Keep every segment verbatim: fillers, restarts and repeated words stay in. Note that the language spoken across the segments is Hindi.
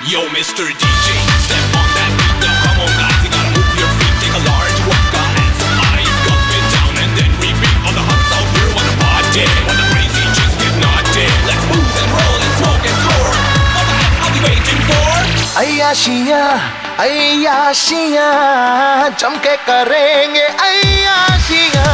Yo, Mister D J, step on that beat now. Come on, guys, you gotta move your feet. Take a large vodka and some ice. Gulp it down and then repeat. All the huts out here wanna party, when the crazy chicks get naughty. Let's move and roll and smoke and score. What the heck are we waiting for? अय्याशियाँ अय्याशियाँ जम के करेंगे अय्याशियाँ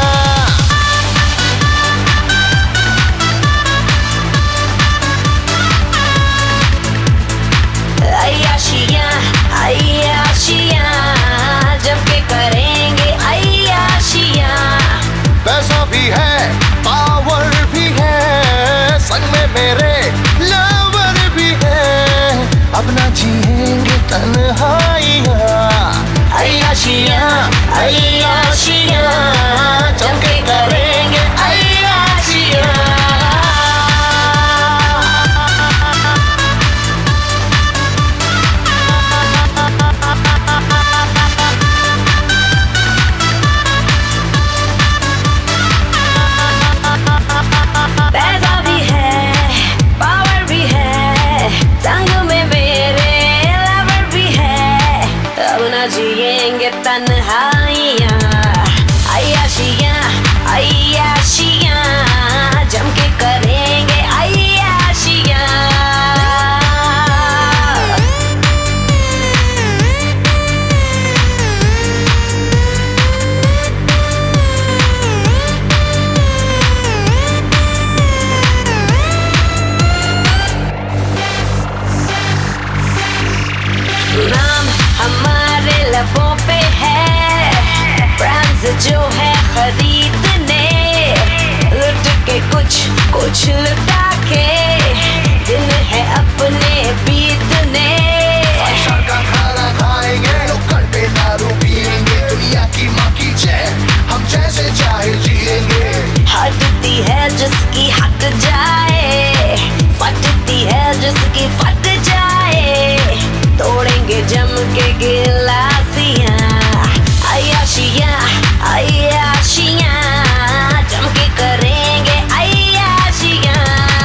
अय्याशियाँ अय्याशियाँ जम के करेंगे अय्याशियाँ। पैसा भी है पावर भी है संग में मेरे लवर भी है अब ना जिएंगे तन्हाइयाँ। अय्याशियाँ अय्याशियाँ जम के करेंगे अय्याशियाँ। जिएंगे तन्हाइयाँ अय्याशियाँ अय्याशियाँ जम के करेंगे अय्याशियाँ। नाम हमारे लबों पे है ब्रांड्स जो है खरीदने लुट के कुछ कुछ लुटा के दिन है अपने बीतने। बादशाह का खाना खाएंगे लोकल पे दारू पिएंगे दुनिया की माँ की जय हम जैसे चाहे जिएंगे। हटती है जिसकी हट जाए फटती है जिसकी फट जाए तोड़ेंगे जम के गिलासियाँ अय्याशियाँ अय्याशियाँ जम के करेंगे अय्याशियाँ।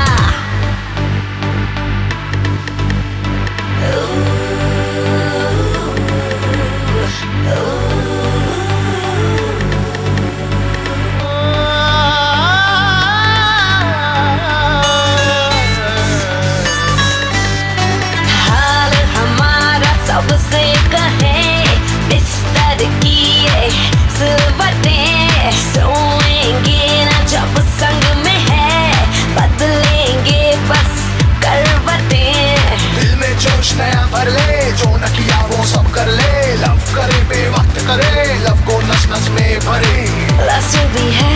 सबसे कहें बिस्तर किए सिलवटें सोएंगे ना जब संग में है बदलेंगे बस करवटें। दिल में जोश नया भर ले जो न किया वो सब कर ले लव करे बेवक्त करे लव को नस नस में भरे। लफ्ज़ भी है